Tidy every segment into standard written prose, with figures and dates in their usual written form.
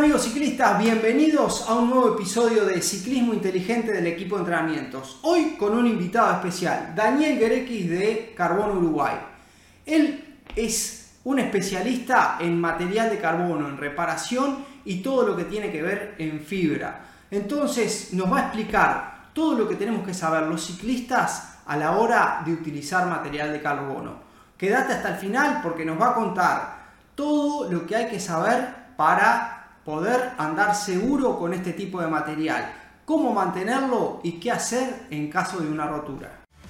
amigos ciclistas, bienvenidos a un nuevo episodio de Ciclismo Inteligente del equipo de entrenamientos. Hoy con un invitado especial, Daniel Guerequis de Carbono Uruguay. Él es un especialista en material de carbono, en reparación y todo lo que tiene que ver en fibra. Entonces nos va a explicar todo lo que tenemos que saber los ciclistas a la hora de utilizar material de carbono. Quédate hasta el final porque nos va a contar todo lo que hay que saber para poder andar seguro con este tipo de material, cómo mantenerlo y qué hacer en caso de una rotura.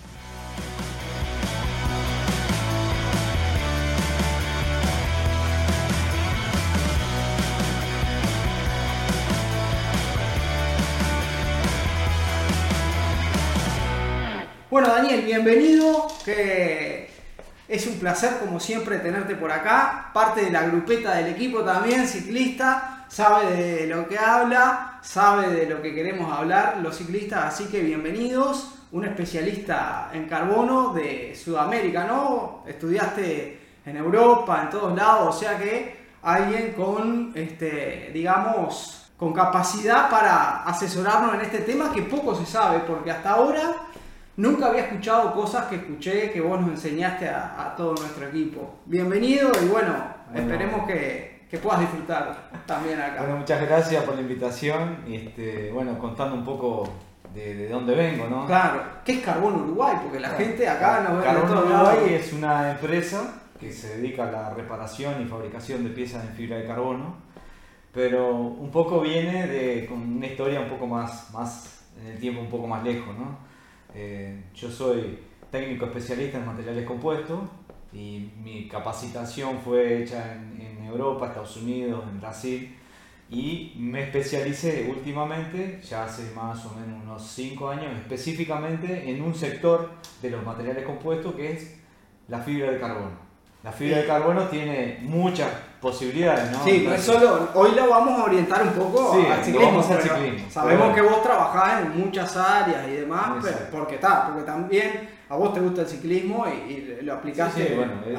Bueno, Daniel, bienvenido, que es un placer como siempre tenerte por acá, parte de la grupeta del equipo también, ciclista, sabe de lo que habla, sabe de lo que queremos hablar los ciclistas, así que bienvenidos, un especialista en carbono de Sudamérica, ¿no? Estudiaste en Europa, en todos lados, o sea que alguien con, digamos, con capacidad para asesorarnos en este tema que poco se sabe, porque hasta ahora nunca había escuchado cosas que escuché que vos nos enseñaste a todo nuestro equipo. Bienvenido y bueno, esperemos que puedas disfrutar también acá. Bueno, muchas gracias por la invitación. Bueno, contando un poco de dónde vengo, ¿no? Claro, ¿qué es Carbono Uruguay? Porque la gente acá nos ve de Carbono todos lados. Uruguay es una empresa que se dedica a la reparación y fabricación de piezas en fibra de carbono, pero un poco viene con una historia un poco más en el tiempo un poco más lejos, ¿no? Yo soy técnico especialista en materiales compuestos y mi capacitación fue hecha en Europa, Estados Unidos, en Brasil, y me especialicé últimamente, ya hace más o menos unos 5 años, específicamente en un sector de los materiales compuestos que es la fibra de carbono. La fibra de carbono tiene muchas posibilidades, ¿no? Sí, no es solo, hoy lo vamos a orientar un poco al ciclismo, sabemos que vos trabajás en muchas áreas y demás, pero porque también a vos te gusta el ciclismo y lo aplicaste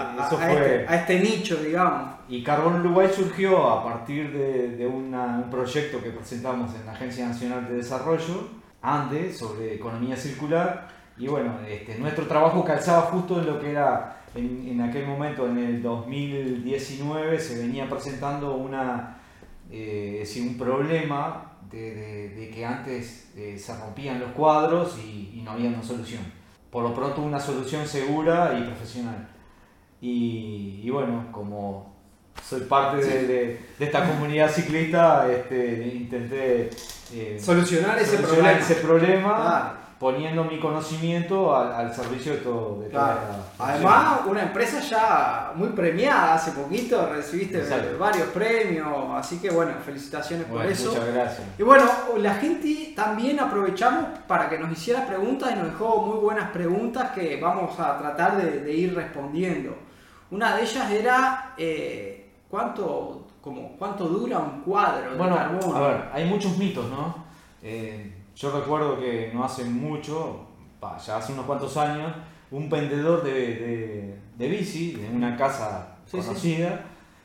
a este nicho, digamos. Y Carbono Uruguay surgió a partir de un proyecto que presentamos en la Agencia Nacional de Desarrollo, ANDE, sobre economía circular, y bueno, nuestro trabajo calzaba justo en lo que era. En aquel momento, en el 2019, se venía presentando un problema de que antes se rompían los cuadros y no había una solución. Por lo pronto, una solución segura y profesional. Y bueno, como soy parte de esta comunidad ciclista, intenté solucionar ese problema. Claro. Poniendo mi conocimiento al servicio de todo. Claro. Además, una empresa ya muy premiada, hace poquito recibiste varios premios, así que bueno, felicitaciones por eso. Muchas gracias. Y bueno, la gente también aprovechamos para que nos hiciera preguntas y nos dejó muy buenas preguntas que vamos a tratar de ir respondiendo. Una de ellas era, ¿cuánto dura un cuadro de carbono? A ver, hay muchos mitos, ¿no? Yo recuerdo que no hace mucho, ya hace unos cuantos años, un vendedor de bici de una casa conocida,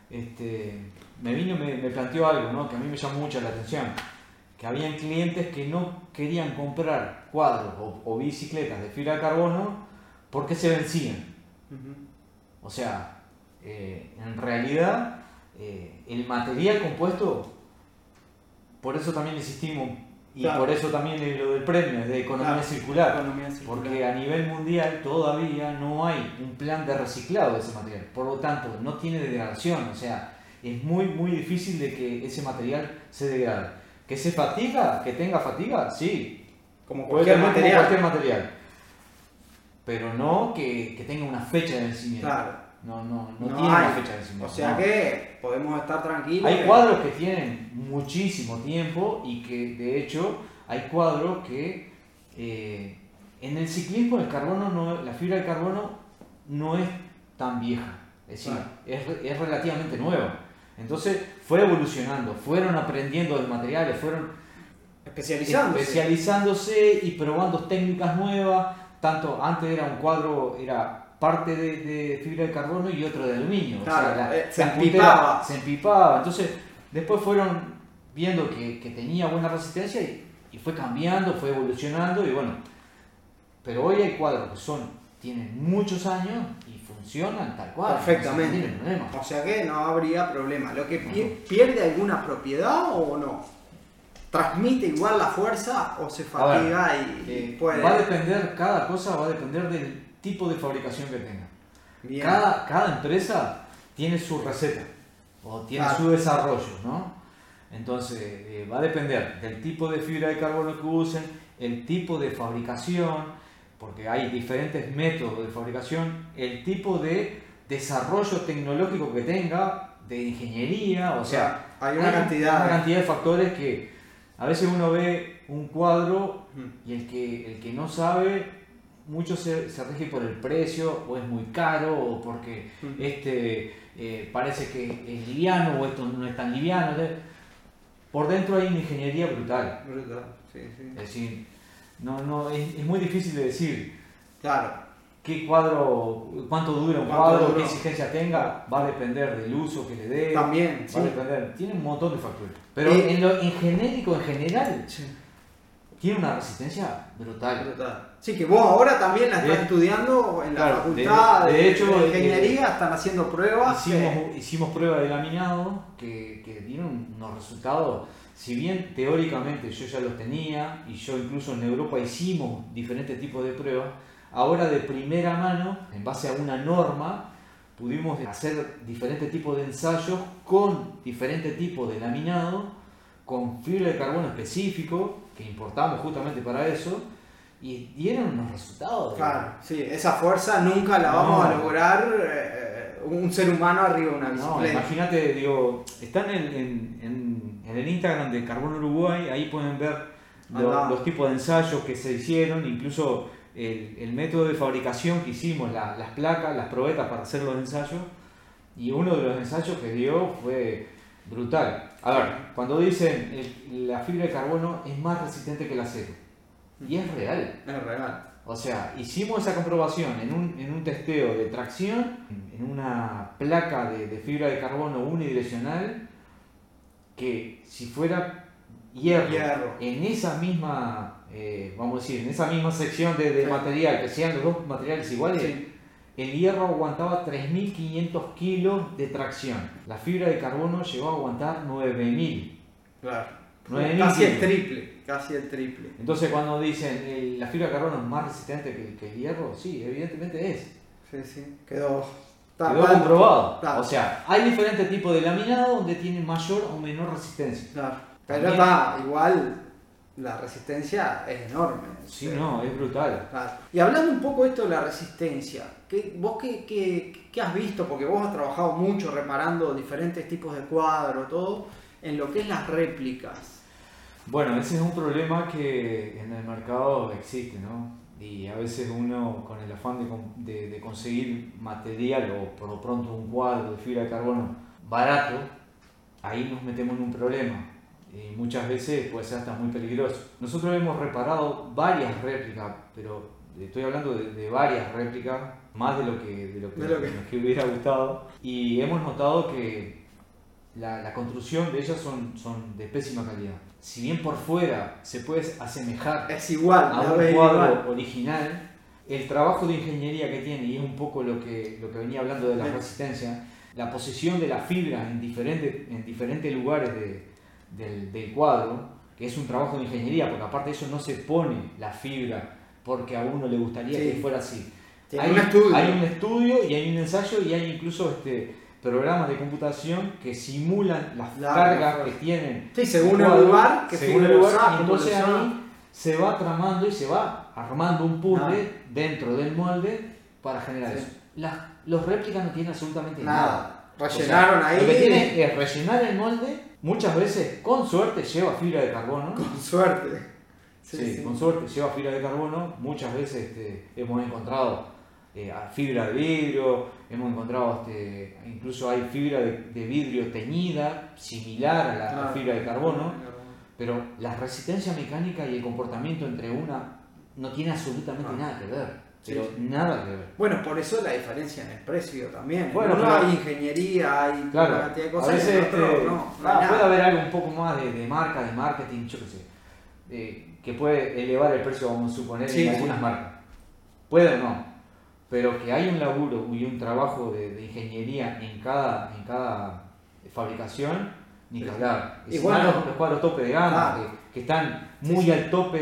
me vino y me planteó algo, ¿no? Que a mí me llamó mucho la atención, que habían clientes que no querían comprar cuadros o bicicletas de fibra de carbono porque se vencían. Uh-huh. O sea, en realidad el material compuesto, por eso también insistimos. Y claro, por eso también es lo del premio, es de economía circular, porque a nivel mundial todavía no hay un plan de reciclado de ese material, por lo tanto no tiene degradación, o sea, es muy difícil de que ese material se degrade. ¿Que se fatiga? ¿Que tenga fatiga? Sí, como cualquier material, pero no que tenga una fecha de vencimiento. Claro. No tiene una fecha de vencimiento. O sea que podemos estar tranquilos. Hay cuadros que tienen muchísimo tiempo y que de hecho hay cuadros que en el ciclismo la fibra de carbono no es tan vieja, es decir, es relativamente nueva. Entonces fue evolucionando, fueron aprendiendo de materiales, fueron especializándose y probando técnicas nuevas. Tanto antes era un cuadro, era parte de fibra de carbono y otro de aluminio. Claro, o sea, se empipaba. Entonces Después fueron viendo que tenía buena resistencia y fue cambiando, fue evolucionando y bueno. Pero hoy hay cuadros que tienen muchos años y funcionan tal cual. Perfectamente. No tienen problema. O sea que no habría problema. ¿Lo que pierde alguna propiedad o no? ¿Transmite igual la fuerza o se fatiga y puede...? Va a depender, cada cosa va a depender del tipo de fabricación que tenga. Bien. Cada empresa tiene su receta o tiene su desarrollo, ¿no? Entonces va a depender del tipo de fibra de carbono que usen, el tipo de fabricación, porque hay diferentes métodos de fabricación, el tipo de desarrollo tecnológico que tenga, de ingeniería, o sea, hay una cantidad de factores que a veces uno ve un cuadro y el que no sabe, mucho se rige por el precio, o es muy caro, o porque parece que es liviano, o esto no es tan liviano. Por dentro hay una ingeniería brutal. Brutal, sí. Es decir, es muy difícil de decir. Claro. ¿Qué cuadro, cuánto dura un cuadro, qué exigencia tenga? Va a depender del uso que le dé. También, va a depender. Tiene un montón de factores. Pero en genérico, en general, tiene una resistencia brutal. Sí, que vos ahora también la estás estudiando en la facultad de hecho, de ingeniería, están haciendo pruebas. Hicimos pruebas de laminado que dieron unos resultados. Si bien teóricamente yo ya los tenía, y yo incluso en Europa hicimos diferentes tipos de pruebas, ahora de primera mano, en base a una norma, pudimos hacer diferentes tipos de ensayos con diferentes tipos de laminado, con fibra de carbono específico, que importamos justamente para eso, y dieron unos resultados. Claro, sí, esa fuerza nunca la vamos a lograr un ser humano arriba de una bicicleta. No, imagínate, digo, están en el Instagram de Carbono Uruguay, ahí pueden ver los tipos de ensayos que se hicieron, incluso el método de fabricación que hicimos, las placas, las probetas para hacer los ensayos, y uno de los ensayos que dio fue brutal. A ver, cuando dicen la fibra de carbono es más resistente que el acero, y es real. Es real. O sea, hicimos esa comprobación en un testeo de tracción, en una placa de fibra de carbono unidireccional, que si fuera hierro. En esa misma, vamos a decir, en esa misma sección de material, que sean los dos materiales iguales, el hierro aguantaba 3.500 kilos de tracción. La fibra de carbono llegó a aguantar 9.000. Claro. 9.000 Casi el triple. Entonces cuando dicen la fibra de carbono es más resistente que el hierro, sí, evidentemente es. Sí. Quedó comprobado. Claro. O sea, hay diferentes tipos de laminado donde tienen mayor o menor resistencia. Claro. Pero igual la resistencia es enorme. Sí, es brutal. Claro. Y hablando un poco de esto de la resistencia, ¿vos qué has visto? Porque vos has trabajado mucho reparando diferentes tipos de cuadros, todo, en lo que es las réplicas. Bueno, ese es un problema que en el mercado existe, ¿no? Y a veces uno, con el afán de conseguir material o por lo pronto un cuadro de fibra de carbono barato, ahí nos metemos en un problema. Y muchas veces puede ser hasta muy peligroso. Nosotros hemos reparado varias réplicas, pero estoy hablando de varias réplicas, más de lo que hubiera gustado. Y hemos notado que la construcción de ellas son de pésima calidad. Si bien por fuera se puede asemejar es igual, a un cuadro original, el trabajo de ingeniería que tiene, y es un poco lo que venía hablando de la resistencia, la posición de la fibra en diferentes lugares del cuadro, que es un trabajo de ingeniería, porque aparte de eso no se pone la fibra porque a uno le gustaría que fuera así. Hay un estudio y hay un ensayo y hay incluso programas de computación que simulan las cargas que tienen. Sí, según el lugar, y entonces ahí se va tramando y se va armando un puzzle dentro del molde para generar eso. Los réplicas no tienen absolutamente nada. Rellenaron ahí. Lo que tiene es rellenar el molde, muchas veces con suerte lleva fibra de carbono. Con suerte. Sí, con suerte lleva fibra de carbono. Muchas veces hemos encontrado fibra de vidrio, hemos encontrado incluso hay fibra de vidrio teñida, similar a la fibra de carbono, pero la resistencia mecánica y el comportamiento entre una no tiene absolutamente nada que ver. pero Sí. nada que ver. Bueno, por eso la diferencia en el precio también. Bueno, en uno pero- hay ingeniería, hay Claro, una cantidad de a cosas, veces y en otro no hay puede nada. haber algo un poco más de marca, de marketing, yo qué sé, que puede elevar el precio, vamos a suponer, Sí, en sí. algunas marcas. Puede o no, pero que hay un laburo y un trabajo de ingeniería en cada fabricación, ni Sí, que sí. hablar. Y Y bueno, los cuadros tope de gama, claro. que están Sí, muy sí. al tope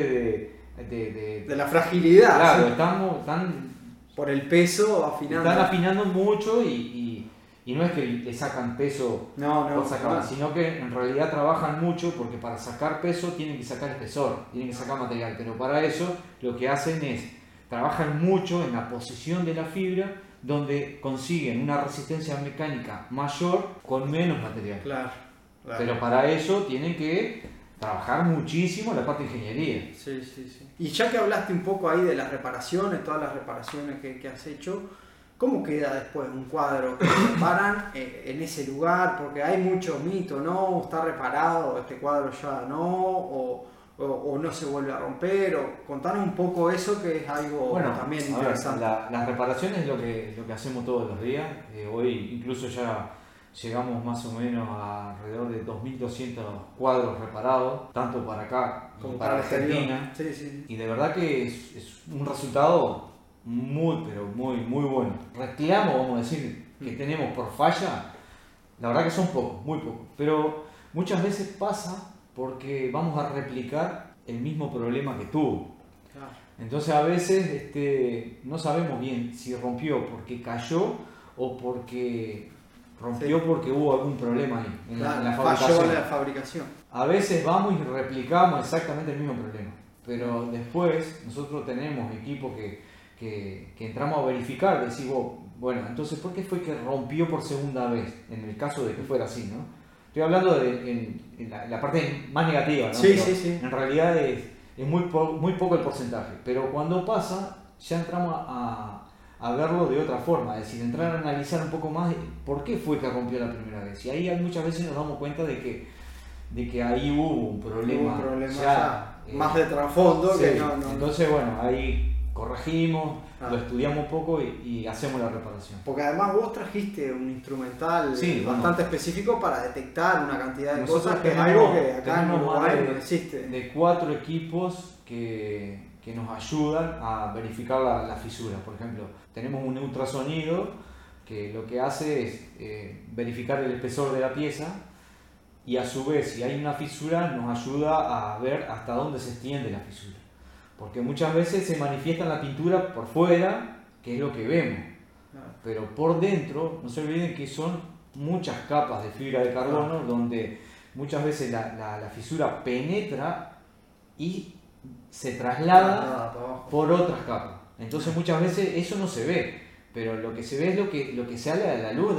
De la fragilidad, Claro, sí. están Por el peso afinando. están afinando mucho y no es que le sacan peso No, por sacar, no. sino que en realidad trabajan mucho porque para sacar peso tienen que sacar espesor, tienen que sacar material, pero para eso lo que hacen es, trabajan mucho en la posición de la fibra donde consiguen una resistencia mecánica mayor con menos material. Claro, claro. Pero para eso tienen que trabajar muchísimo la parte de ingeniería. Sí, sí, sí. Y ya que hablaste un poco ahí de las reparaciones, todas las reparaciones que has hecho, ¿cómo queda después un cuadro que reparan en ese lugar? Porque hay mucho mito, ¿no? Está reparado, este cuadro ya no, o no se vuelve a romper, o contanos un poco eso, que es algo también a ver, interesante. las reparaciones es lo que hacemos todos los días. Hoy incluso ya llegamos más o menos a alrededor de 2.200 cuadros reparados, tanto para acá como para el exterior. Argentina. Sí, sí. Y de verdad que es un resultado muy, pero muy, muy bueno. Reclamo, vamos a decir, que tenemos por falla, la verdad que son pocos, muy pocos. Pero muchas veces pasa porque vamos a replicar el mismo problema que tuvo. Claro. Entonces a veces no sabemos bien si rompió porque cayó o porque rompió porque hubo algún problema ahí en la fabricación. Falló la fabricación. A veces vamos y replicamos exactamente el mismo problema, pero después nosotros tenemos equipos que entramos a verificar, decimos, bueno, entonces ¿por qué fue que rompió por segunda vez? En el caso de que fuera así, ¿no? Estoy hablando en la parte más negativa, ¿no? Sí, Pero sí, sí. en realidad es muy poco el porcentaje, pero cuando pasa ya entramos a verlo de otra forma, es decir, entrar a analizar un poco más por qué fue que rompió la primera vez. Y ahí muchas veces nos damos cuenta de que ahí hubo un problema, Hubo un problema ya, más de trasfondo sí. que no. Entonces, bueno, ahí corregimos, Ah. lo estudiamos un poco y hacemos la reparación. Porque además vos trajiste un instrumental Sí, bastante específico para detectar una cantidad de Nosotros cosas que es tenemos- algo que acá en tenemos Uruguay más no existe. de 4 equipos que nos ayudan a verificar la fisura. Por ejemplo, tenemos un ultrasonido que lo que hace es verificar el espesor de la pieza y a su vez, si hay una fisura, nos ayuda a ver hasta dónde se extiende la fisura. Porque muchas veces se manifiesta en la pintura por fuera, que es lo que vemos, pero por dentro, no se olviden que son muchas capas de fibra de carbono, donde muchas veces la fisura penetra y se traslada por otras capas. Entonces muchas veces eso no se ve, pero lo que se ve es lo que sale a la luz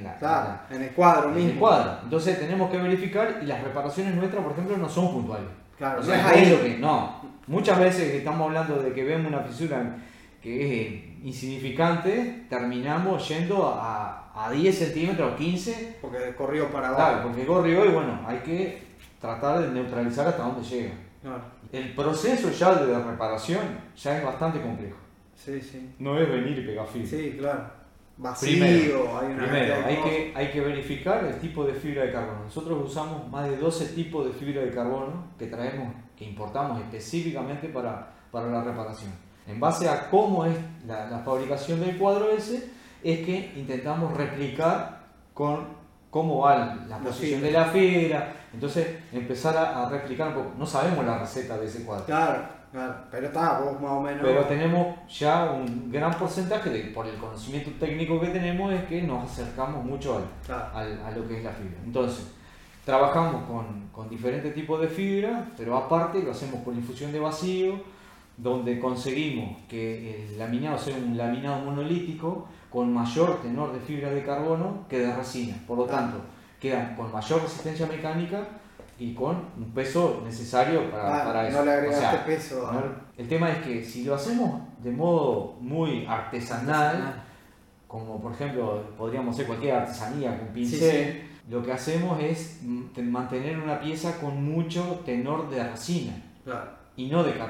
en el cuadro en mismo. el cuadro. Entonces tenemos que verificar y las reparaciones nuestras, por ejemplo, no son puntuales. Claro, O no sea, es no es ahí. lo que- no. Muchas veces que estamos hablando de que vemos una fisura que es insignificante, terminamos yendo a 10 centímetros o 15. Porque corrió para abajo. Claro, porque corrió y bueno, hay que tratar de neutralizar hasta donde llega. Claro. El proceso ya de reparación ya es bastante complejo. Sí, sí. No es venir y pegar fibra. Sí, claro. Vacío, Primero, hay una Primero, cantidad de cosas. hay que verificar el tipo de fibra de carbono. Nosotros usamos más de 12 tipos de fibra de carbono que traemos, que importamos específicamente para la reparación. En base a cómo es la fabricación del cuadro ese, es que intentamos replicar con cómo va la posición de la fibra. Entonces empezar a replicar un poco. No sabemos la receta de ese cuadro. Claro. Pero está, vos más o menos. Pero tenemos ya un gran porcentaje, por el conocimiento técnico que tenemos, es que nos acercamos mucho a lo que es la fibra. Entonces, trabajamos con diferentes tipos de fibra, pero aparte lo hacemos con infusión de vacío, donde conseguimos que el laminado sea un laminado monolítico con mayor tenor de fibra de carbono que de resina. Por lo tanto, quedan con mayor resistencia mecánica y con un peso necesario para eso. No le agregaste O sea, peso. el tema es que si lo hacemos de modo muy artesanal, como por ejemplo podríamos hacer cualquier artesanía con pincel, lo que hacemos es mantener una pieza con mucho tenor de resina y no de carbono.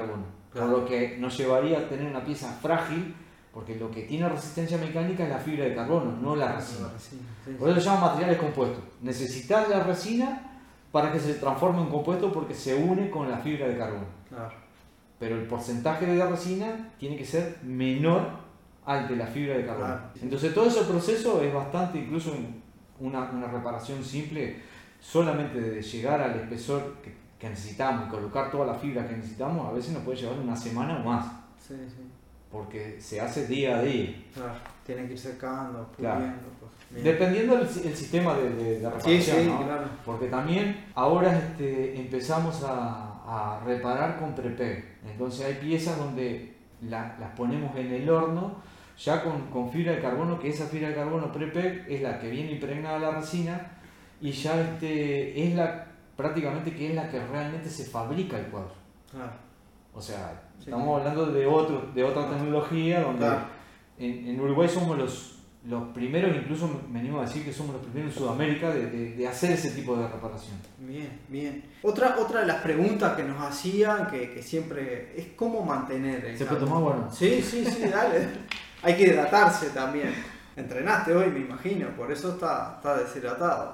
por lo que nos llevaría a tener una pieza frágil, porque lo que tiene resistencia mecánica es la fibra de carbono, no la resina. Por eso se llaman materiales compuestos. Necesitas la resina para que se transforme en compuesto porque se une con la fibra de carbono. Claro. Pero el porcentaje de la resina tiene que ser menor al de la fibra de carbono. Claro. Entonces todo ese proceso es bastante, incluso una reparación simple, solamente de llegar al espesor que necesitamos y colocar todas las fibras que necesitamos, a veces nos puede llevar una semana o más. Sí, sí. Porque se hace día a día. Claro, tienen que ir secando, puliendo. Claro. Pues, dependiendo del sistema de reparación, sí, ¿no? claro. Porque también ahora empezamos a reparar con prepeg. Entonces hay piezas donde las ponemos en el horno ya con fibra de carbono, que esa fibra de carbono prepeg es la que viene impregnada a la resina y ya es prácticamente que es la que realmente se fabrica el cuadro. Claro. O sea, Sí, estamos hablando de otra tecnología donde claro. en Uruguay somos los primeros, incluso me animo a decir que somos los primeros en Sudamérica de hacer ese tipo de reparación. Bien, bien. Otra de las preguntas que nos hacían, que siempre es cómo mantener el ¿Se puede tomar bueno? Sí, dale. Hay que hidratarse también. Entrenaste hoy, me imagino, por eso está deshidratado.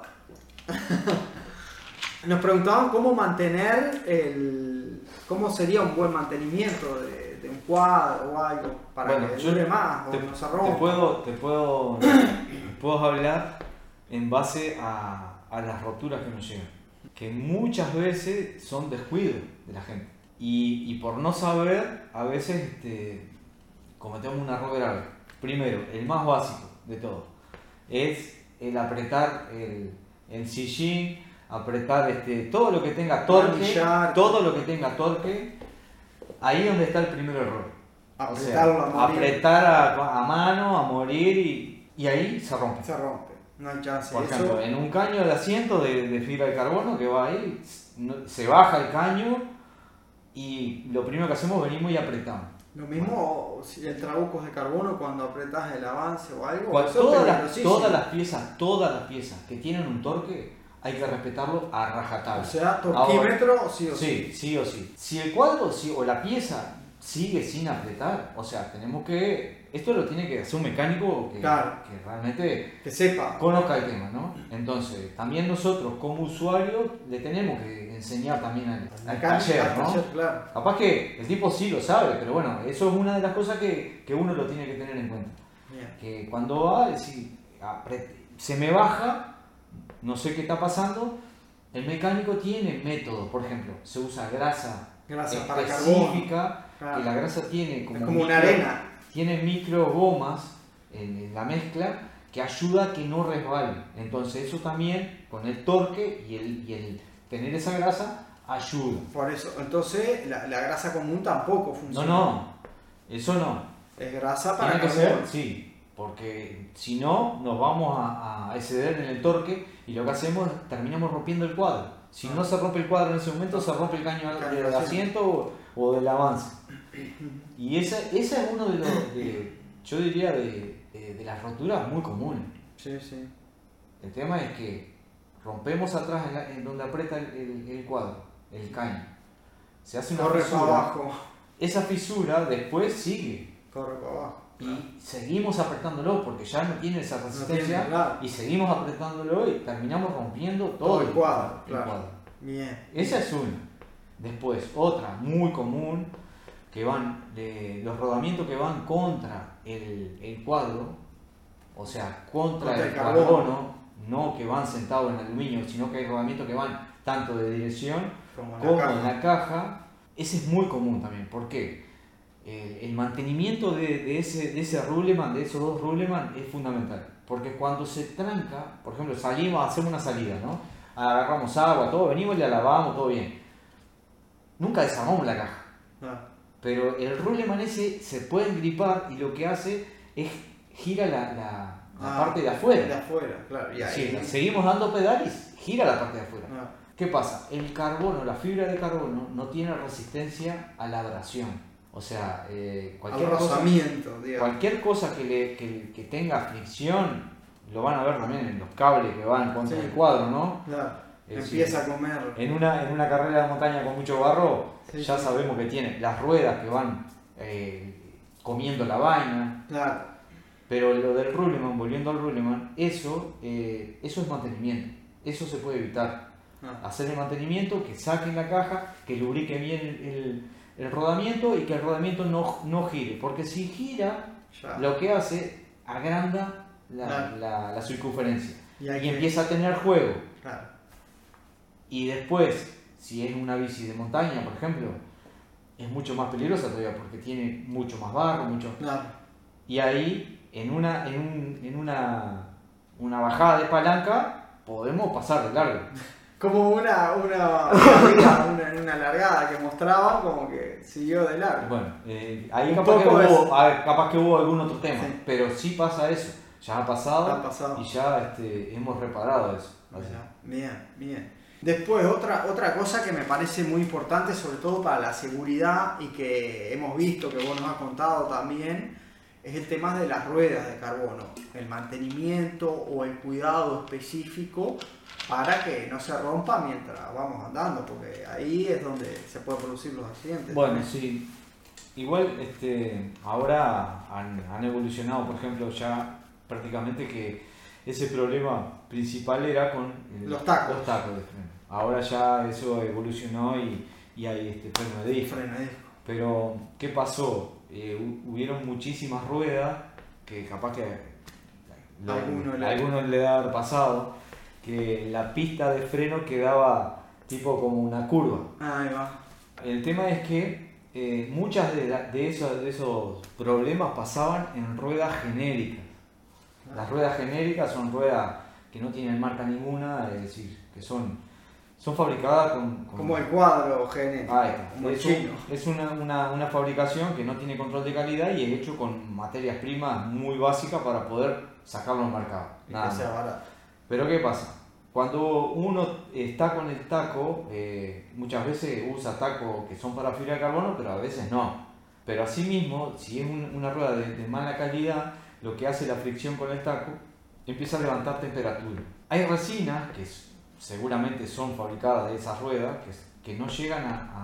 Nos preguntaban cómo mantener cómo sería un buen mantenimiento de un cuadro o algo para que dure más o no se rompa. Te puedo hablar en base a las roturas que nos llegan, que muchas veces son descuidos de la gente y por no saber a veces cometemos un error grave. Primero, el más básico de todo es el apretar el sillín, apretar todo lo que tenga torque, ahí es donde está el primer error. Apretar a mano, a morir y ahí se rompe. No hay chance. Por ejemplo, en un caño de asiento de fibra de carbono que va ahí, se baja el caño y lo primero que hacemos venimos y apretamos. Lo mismo si el trabuco es de carbono cuando apretas el avance o algo. Todas las piezas que tienen un torque hay que respetarlo a rajatabla. O sea, torquímetro sí o sí. Sí o sí. Si el cuadro o la pieza sigue sin apretar, o sea, esto lo tiene que hacer un mecánico que realmente que sepa, conozca el tema, ¿no? Entonces, también nosotros como usuarios le tenemos que enseñar también al taller, ¿no? Claro. Capaz que el tipo sí lo sabe, pero bueno, eso es una de las cosas que uno lo tiene que tener en cuenta. Bien. Que cuando va, se me baja, no sé qué está pasando, el mecánico tiene métodos, por ejemplo, se usa grasa para específica, claro. Que la grasa tiene es como una arena. Tiene micro gomas en la mezcla que ayuda a que no resbale. Entonces eso también, con el torque y el tener esa grasa, ayuda. Por eso, entonces la grasa común tampoco funciona. No, eso no. Es grasa para tiene que ser, sí. Porque si no, nos vamos a exceder en el torque y lo que hacemos es terminamos rompiendo el cuadro. Si no se rompe el cuadro en ese momento, se rompe el caño del asiento o del avance. Y esa es uno de los, yo diría, de las roturas muy comunes. Sí, sí. El tema es que rompemos atrás en donde aprieta el cuadro, el caño. Se hace una fisura. Corre para abajo. Esa fisura después sigue. Corre para abajo. Y seguimos apretándolo porque ya no tiene esa resistencia y seguimos apretándolo y terminamos rompiendo todo el cuadro. Bien. Esa es una. Después, otra muy común, que van los rodamientos que van contra el cuadro, o sea, contra el carbono, no que van sentados en aluminio, sino que hay rodamientos que van tanto de dirección como en la caja. Ese es muy común también. ¿Por qué? El mantenimiento de ese ruleman, de esos dos ruleman, es fundamental. Porque cuando se tranca, por ejemplo, hacemos una salida, ¿no? Agarramos agua, todo, venimos y la lavamos, todo bien. Nunca desarmamos la caja. Pero el ruleman ese se puede engripar y lo que hace es gira la parte de afuera. De afuera, claro. Y ahí, seguimos dando pedal y gira la parte de afuera. ¿Qué pasa? El carbono, la fibra de carbono, no tiene resistencia a la abrasión. O sea, cualquier cosa que tenga fricción, lo van a ver también en los cables que van contra el cuadro, ¿no? Claro. Empieza a comer. En una carrera de montaña con mucho barro, Sí, ya sí. sabemos que tiene las ruedas que van comiendo la vaina. Claro. Pero lo del ruleman, volviendo al ruleman, eso es mantenimiento. Eso se puede evitar. Hacer el mantenimiento, que saquen la caja, que lubrique bien el rodamiento y que el rodamiento no gire. Porque si gira, Ya. lo que hace, agranda Claro. la circunferencia. Y Y empieza a tener juego. Claro. Y después, si es una bici de montaña, por ejemplo, es mucho más peligrosa todavía porque tiene mucho más barro, Claro. y ahí en una bajada de palanca podemos pasar de largo. Como una largada que mostraban, como que siguió de largo. Bueno, ahí Un capaz que, poco capaz que hubo algún otro tema, Sí. pero sí pasa eso. Ya ha pasado, Ha pasado. y ya hemos reparado eso. Bien, bien. Después, otra cosa que me parece muy importante, sobre todo para la seguridad y que hemos visto, que vos nos has contado también, es el tema de las ruedas de carbono. El mantenimiento o el cuidado específico para que no se rompa mientras vamos andando, porque ahí es donde se pueden producir los accidentes. Bueno, sí. Igual ahora han evolucionado, por ejemplo, ya prácticamente que ese problema principal era con Los tacos de freno. Ahora ya eso evolucionó y hay freno de disco. Freno de disco. Pero, ¿qué pasó? Hubieron muchísimas ruedas que capaz que algunos le ha pasado, que la pista de freno quedaba tipo como una curva. Ahí va. El tema es que muchas de esos problemas pasaban en ruedas genéricas. Las ruedas genéricas son ruedas que no tienen marca ninguna, es decir, que son fabricadas con Como el cuadro genético, como el chino. es una fabricación que no tiene control de calidad y es hecho con materias primas muy básicas para poder sacarlo al mercado. Y que sea barato. Pero ¿qué pasa? Cuando uno está con el taco, muchas veces usa tacos que son para fibra de carbono, pero a veces no. Pero asimismo, si es una rueda de mala calidad, lo que hace la fricción con el taco empieza a levantar temperatura. Hay resinas que seguramente son fabricadas de esas ruedas que no llegan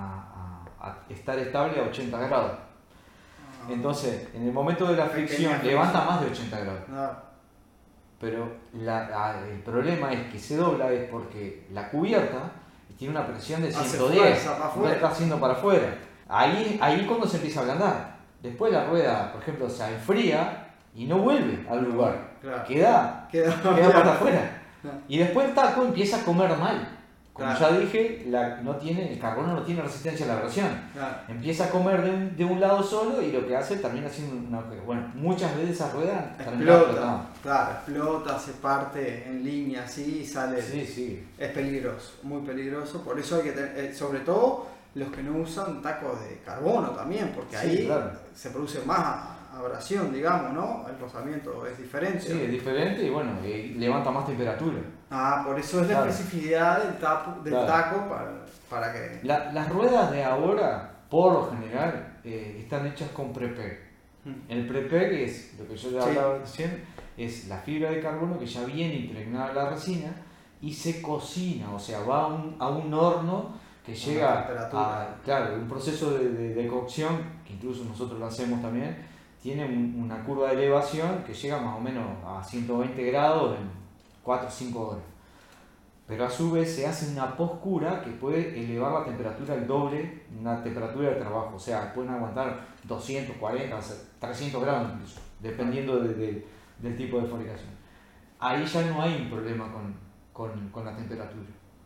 a estar estable a 80 grados. Entonces, en el momento de la fricción levanta más de 80 grados. Pero el problema es que se dobla es porque la cubierta tiene una presión de 110, no está haciendo para afuera. Ahí cuando se empieza a ablandar. Después la rueda, por ejemplo, se enfría y no vuelve al lugar. Claro. Queda para afuera. Y después el taco empieza a comer mal. Como ya dije, el carbono no tiene resistencia a la abrasión. Empieza a comer de un lado solo y lo que hace termina siendo un agujero. Bueno, muchas veces esa rueda termina explotando. Claro, explota, se parte en línea así y sale. Sí. Es peligroso, muy peligroso. Por eso hay que tener, sobre todo los que no usan tacos de carbono también, porque ahí se produce más abrasión, digamos, ¿no? El rozamiento es diferente. Sí, es diferente y bueno, levanta más temperatura. Por eso es la especificidad del taco para que... Las ruedas de ahora, por lo general, están hechas con prepeg. El prepeg es, lo que yo ya hablaba recién, es la fibra de carbono que ya viene impregnada en la resina y se cocina, o sea, va a un horno que llega a un proceso de cocción, que incluso nosotros lo hacemos también, tiene una curva de elevación que llega más o menos a 120 grados en 4 o 5 horas. Pero a su vez se hace una postcura que puede elevar la temperatura al doble, una temperatura de trabajo, o sea, pueden aguantar 240, 300 grados incluso, dependiendo del tipo de fabricación. Ahí ya no hay un problema con la temperatura.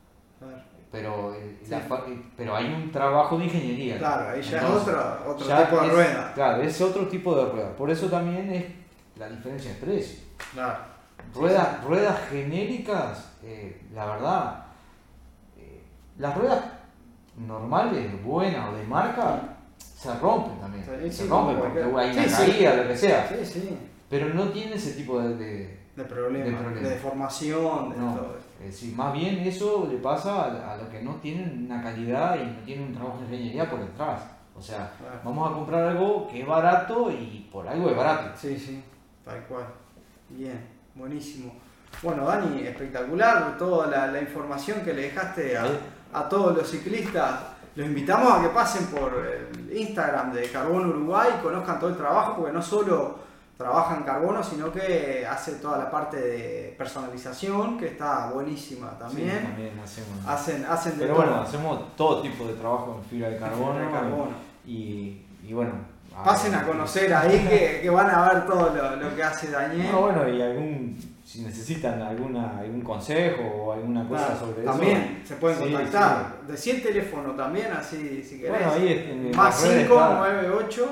Pero hay un trabajo de ingeniería. Claro, ahí ya entonces, es otro tipo de rueda. Claro, es otro tipo de rueda. Por eso también es la diferencia de precio. Claro. Ruedas genéricas, la verdad, las ruedas normales, buenas o de marca, se rompen también. Se rompen porque hay una caída, lo que sea. Pero no tienen ese tipo de problemas, de deformación, de todo eso. Más bien eso le pasa a los que no tienen una calidad y no tienen un trabajo de ingeniería por detrás. O sea, vamos a comprar algo que es barato y por algo es barato. Sí, tal cual. Bien, buenísimo. Bueno, Dani, espectacular toda la información que le dejaste a todos los ciclistas. Los invitamos a que pasen por el Instagram de Carbono Uruguay y conozcan todo el trabajo, porque no solo trabaja en carbono, sino que hace toda la parte de personalización, que está buenísima también. Sí, también hacen Pero bueno, hacemos todo tipo de trabajo en fibra de carbono. Y bueno, pasen a conocer ahí que van a ver todo lo que hace Daniel. Bueno, y si necesitan algún consejo o alguna cosa sobre también eso. También se pueden contactar. Sí. Decí el teléfono también, así si querés. Bueno, ahí es más 598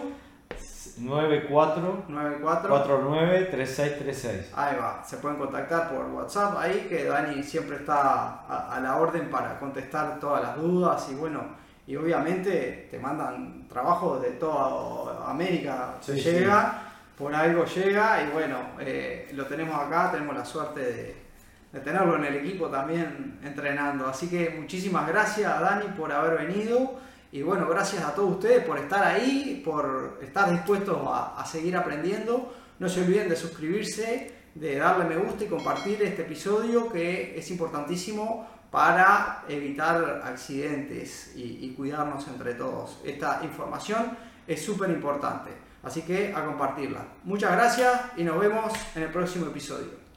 94 49 3636. Ahí va, se pueden contactar por WhatsApp ahí, que Dani siempre está a la orden para contestar todas las dudas y obviamente te mandan trabajo de toda América, llega, por algo llega y lo tenemos acá, tenemos la suerte de tenerlo en el equipo también entrenando. Así que muchísimas gracias, Dani, por haber venido. Y bueno, gracias a todos ustedes por estar ahí, por estar dispuestos a seguir aprendiendo. No se olviden de suscribirse, de darle me gusta y compartir este episodio, que es importantísimo para evitar accidentes y cuidarnos entre todos. Esta información es súper importante, así que a compartirla. Muchas gracias y nos vemos en el próximo episodio.